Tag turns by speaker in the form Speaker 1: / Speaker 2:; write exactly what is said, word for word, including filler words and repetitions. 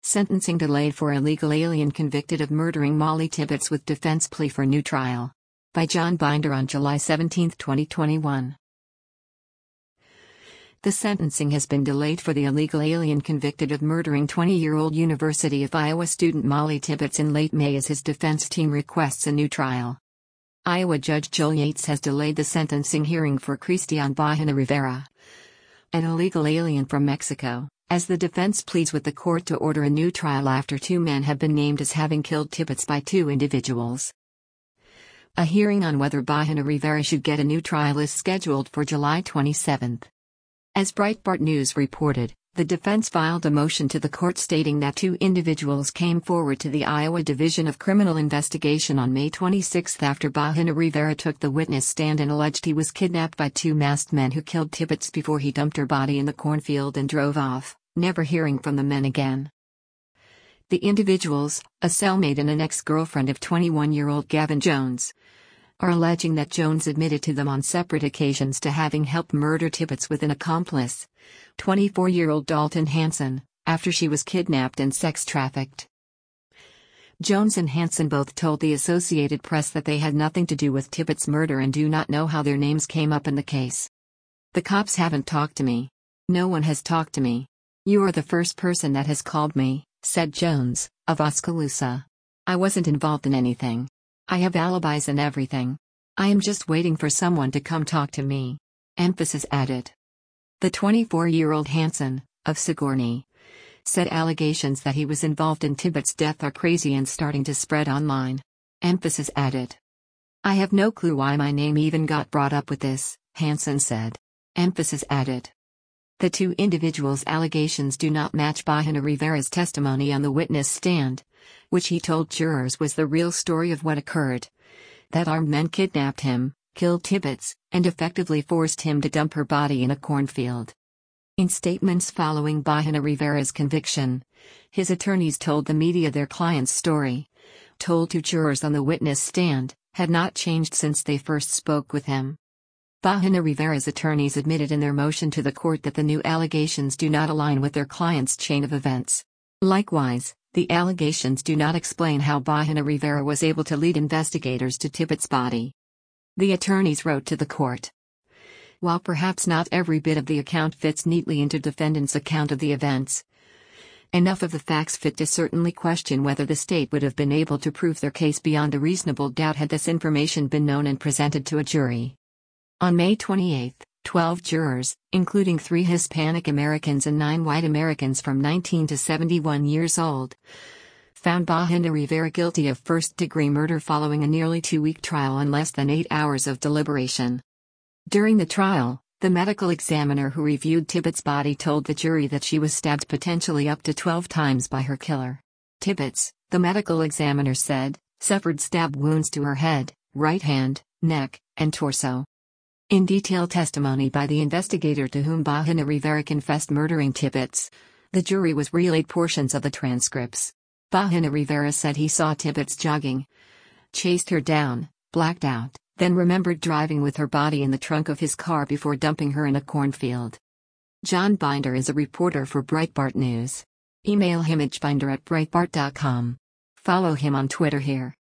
Speaker 1: Sentencing delayed for illegal alien convicted of murdering Molly Tibbetts with defense plea for new trial. By John Binder on July seventeenth, twenty twenty-one. The sentencing has been delayed for the illegal alien convicted of murdering twenty-year-old University of Iowa student Molly Tibbetts in late May as his defense team requests a new trial. Iowa Judge Joel Yates has delayed the sentencing hearing for Cristian Bahena Rivera, an illegal alien from Mexico, as the defense pleads with the court to order a new trial after two men have been named as having killed Tibbetts by two individuals. A hearing on whether Bahena Rivera should get a new trial is scheduled for July twenty-seventh. As Breitbart News reported, the defense filed a motion to the court stating that two individuals came forward to the Iowa Division of Criminal Investigation on May twenty-sixth after Bahena Rivera took the witness stand and alleged he was kidnapped by two masked men who killed Tibbetts before he dumped her body in the cornfield and drove off, never hearing from the men again. The individuals, a cellmate and an ex-girlfriend of twenty-one-year-old Gavin Jones, are alleging that Jones admitted to them on separate occasions to having helped murder Tibbetts with an accomplice, twenty-four-year-old Dalton Hanson, after she was kidnapped and sex-trafficked. Jones and Hanson both told the Associated Press that they had nothing to do with Tibbetts' murder and do not know how their names came up in the case. "The cops haven't talked to me. No one has talked to me. You are the first person that has called me," said Jones, of Oskaloosa. "I wasn't involved in anything. I have alibis and everything. I am just waiting for someone to come talk to me," emphasis added. The twenty-four-year-old Hanson, of Sigourney, said allegations that he was involved in Tibbetts' death are crazy and starting to spread online. Emphasis added. "I have no clue why my name even got brought up with this," Hanson said. Emphasis added. The two individuals' allegations do not match Bahena Rivera's testimony on the witness stand, which he told jurors was the real story of what occurred. That armed men kidnapped him, killed Tibbetts, and effectively forced him to dump her body in a cornfield. In statements following Bahena Rivera's conviction, his attorneys told the media their client's story, told to jurors on the witness stand, had not changed since they first spoke with him. Bahena Rivera's attorneys admitted in their motion to the court that the new allegations do not align with their client's chain of events. Likewise, the allegations do not explain how Bahena Rivera was able to lead investigators to Tibbetts' body. The attorneys wrote to the court. While perhaps not every bit of the account fits neatly into defendant's account of the events, enough of the facts fit to certainly question whether the state would have been able to prove their case beyond a reasonable doubt had this information been known and presented to a jury. On May twenty-eighth, twelve jurors, including three Hispanic Americans and nine white Americans from nineteen to seventy-one years old, found Bahena Rivera guilty of first-degree murder following a nearly two-week trial and less than eight hours of deliberation. During the trial, the medical examiner who reviewed Tibbetts' body told the jury that she was stabbed potentially up to twelve times by her killer. Tibbetts, the medical examiner said, suffered stab wounds to her head, right hand, neck, and torso. In detailed testimony by the investigator to whom Bahena Rivera confessed murdering Tibbetts, the jury was relayed portions of the transcripts. Bahena Rivera said he saw Tibbetts jogging, chased her down, blacked out, then remembered driving with her body in the trunk of his car before dumping her in a cornfield. John Binder is a reporter for Breitbart News. Email him at binder at breitbart dot com. Follow him on Twitter here.